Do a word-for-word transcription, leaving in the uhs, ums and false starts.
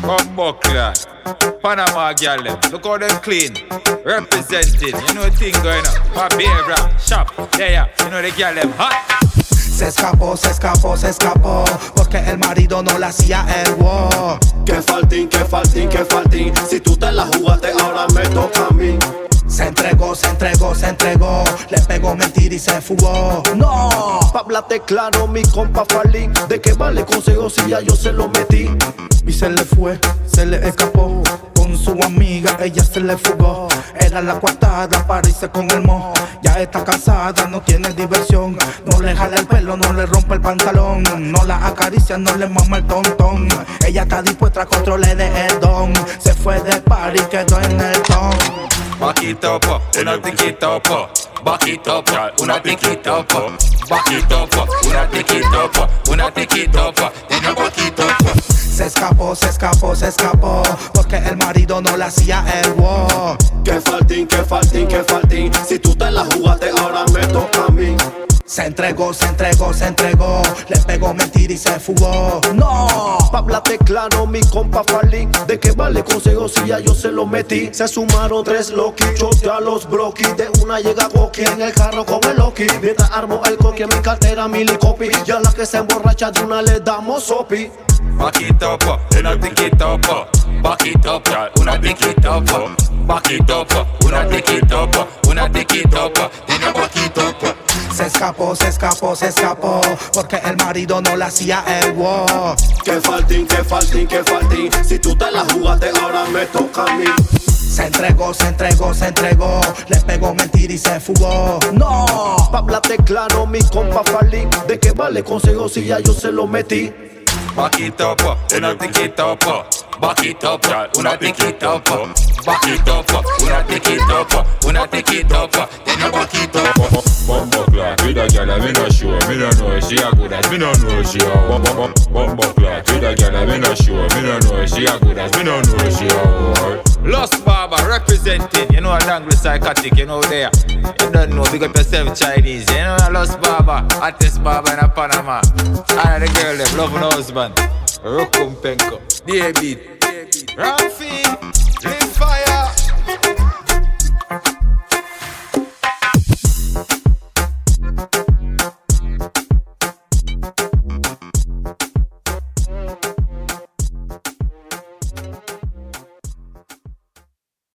Bumbo class. Panama girl them. Look how them clean. Representing. You know the thing going on. Barbera. Shop. Yeah, yeah. You know the girl them hot. Se escapó, se escapó, se escapó, porque el marido no le hacía el wow. Que faltín, que faltín, que faltín. Si tú te la jugaste, ahora me toca a mí. Se entregó, se entregó, se entregó. Le pegó mentira y se fugó. ¡No! Pa' hablarte claro, mi compa Falín. ¿De qué vale consejo si ya yo se lo metí? Y se le fue, se le escapó. Con su amiga, ella se le fugó. Era la coartada para irse con el mo. Ya está casada, no tiene diversión. No le jala el pelo, no le rompe el pantalón. No la acaricia, no le mama el tontón. Ella está dispuesta a controlar el don. Se fue del party, quedó en el ton. Back it up, una tiquita up. Back it up, una tiquita up. Back it up, una tiquita up. Una tiquita up, una back up. Se escapó, se escapó, se escapó, porque el marido no le hacía el wow. Que faltín, que faltín, que faltín. Si tú te la jugaste, ahora me toca a mí. Se entregó, se entregó, se entregó. Le pegó mentira y se fugó. ¡No! Pa' hablarte claro, mi compa Falín. ¿De qué vale consejo si ya yo se lo metí? Se sumaron tres Loki, chotea los broki. De una llega Goki en el carro con el Loki. Mientras armo el coqui en mi cartera, mili copy. Ya la que se emborracha de una le damos sopi. Back it up, una tiquita up. Back it up, una tiquita up. Back it up, una tiquita up. Una tiquita up, una back it up. Se escapó, se escapó, se escapó, porque el marido no le hacía el wow. Que faltín, que faltín, que faltín. Si tú te la jugaste, ahora me toca a mí. Se entregó, se entregó, se entregó. Le pegó mentira y se fugó. ¡No! Pa' hablarte claro, mi compa Falín. ¿De qué vale consejo si ya yo se lo metí? Back it up, una tiquita up. Back it up, una tiquita up. Back it up, una tiquita up. Una tiquita up, then you back it up. Bumbo clock with a girl, me no sure. Me no know if she a good as me no know she a. Bumbo clock with a girl, me no sure. Me no know if she a good as me no know she a. Lost Barber representing, you know a language psychotic, you know there. You don't know, big up yourself Chinese. You know a Lost Barber, hottest barber in a Panama. All the girl them love no husband. Rokum Penko, David, Rafi, Live Fire.